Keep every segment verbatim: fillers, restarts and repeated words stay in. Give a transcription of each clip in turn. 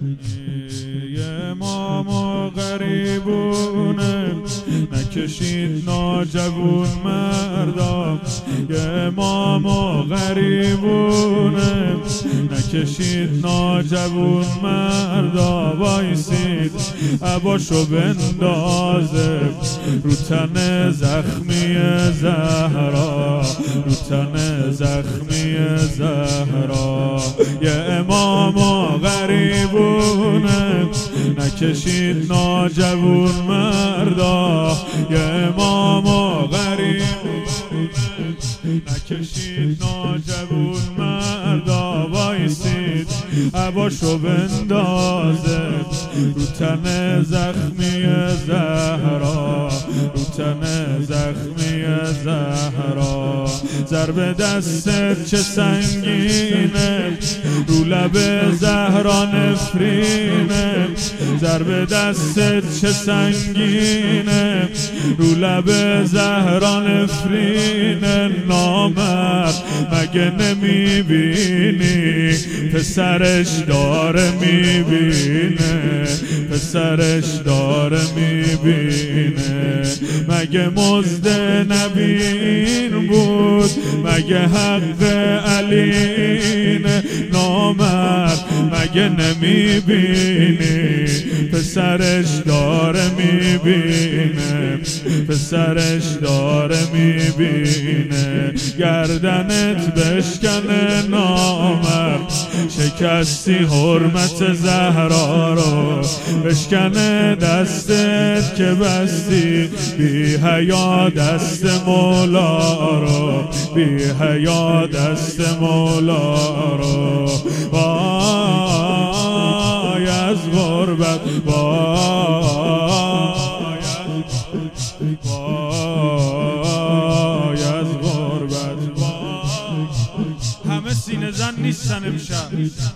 یه ماما غریبونه نکشید ناجوون مردا، یه ماما غریبونه نکشید ناجوون مردا، وایسید عباشو بندازه رو تن زخمی زهرا، رو تن زخمی زهرا. یه اماما غریبونه نکشید ناجوون مردا، یه اماما غریبونه نکشید ناجوون مردا، وایسید عباشو بندازه رو تن زخمی زهرا، رو تن زخمی زهرا. ضرب دستت چه سنگینه رو لب زهرا نفرینه، ضرب دستت چه سنگینه رو لب زهرا نفرینه. نامرد مگه نمیبینی پسرش داره میبینه، پسرش داره میبینه. مگه مزد نبین بود مگه حق علینه، نامرد مگه نمیبینی پسرش داره میبینه، پسرش داره میبینه. گردنت بشکنه نامرد شکستی حرمت زهرا رو، بشکنه دستت که بستی بی حیا دست مولا رو، بی حیا دست مولا رو. وای از غربت، وای وای از غربت، وای. همه سینه زن نیستن امشب.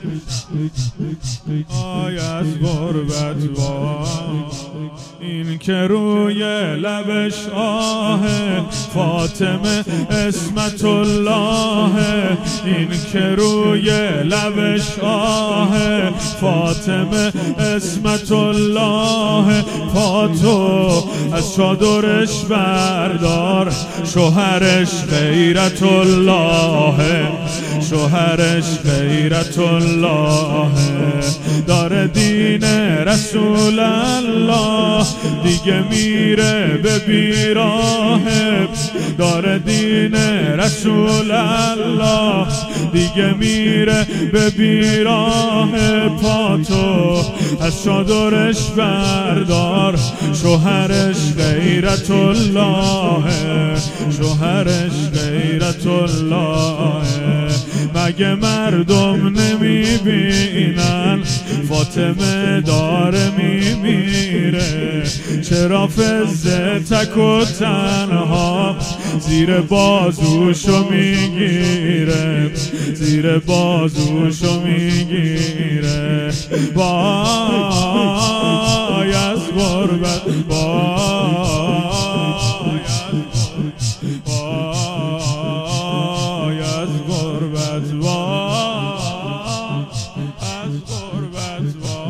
وای از غربت، وای این که روی لبش آه فاطمه اسمت الله، این که روی لبش آه فاطمه اسمت الله. پاتو از چادرش بردار شوهرش غیرت الله، شوهرش غیرت الله. داره دین رسول الله دیگه میره به بیراه، داره دین رسول الله دیگه میره به بیراه. پاتو از چادرش بردار شوهرش غیرت الله، شوهرش غیرت الله. مگه مردم نمیبینن فاطمه داره میمیره، چرا فزه تک و تنها زیر بازوشو میگیره، زیر بازوشو میگیره. وای از غربت، وای وای از غربت، وای از غربت،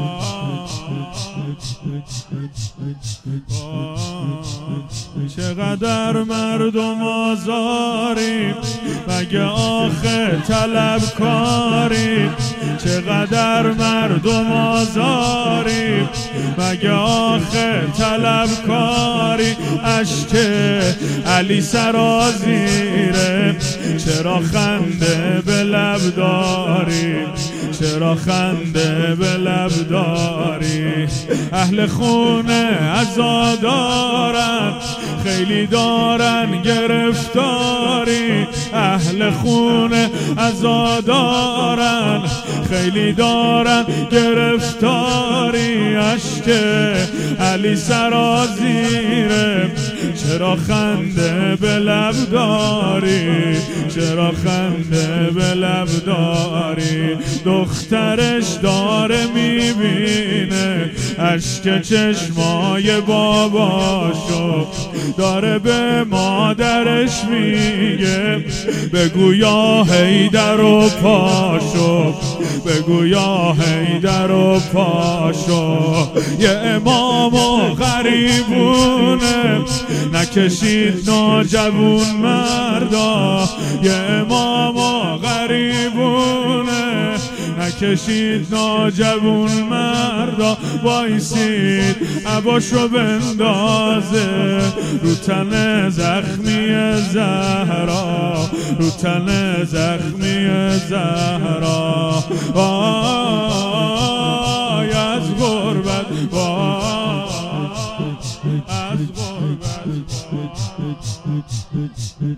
وای. چقدر مردم آزاری مگه آخه طلبکاری، چقدر مردم آزاری مگه آخه طلبکاری. اشک علی سرازیره چرا خنده به لب داری، چرا خنده به لب داری. اهل خونه عزادارن خیلی دارن گرفتاری، اهل خونه عزادارن خیلی دارن گرفتاری. اشک علی سرازیره چرا خنده به لب داری، چرا خنده به لب داری. دخترش داره میبینه اشک چشمای باباشو داره به مادرش میگه بگو یا حیدر و پاشو، بگو یا حیدر و پاشو. یه امام و غریبونه نکشید ناجوون مردا، یه امام و غریبونه نکشید ناجوون مردا. وایسید عباشو بندازه رو تن زخمی زهرا، رو تن زخمی زهرا.